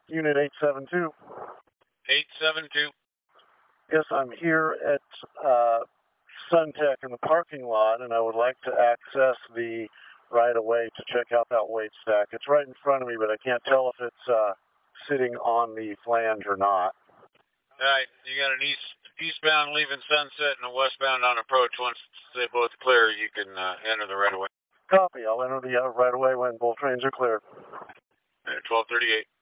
Unit 872. 872. Yes, I'm here at Suntech in the parking lot, and I would like to access the right-of-way to check out that weight stack. It's right in front of me, but I can't tell if it's sitting on the flange or not. All right, you got an eastbound leaving Sunset and a westbound on approach. Once they both clear, you can enter the right-of-way. Copy. I'll enter the right-of-way when both trains are cleared. 1238.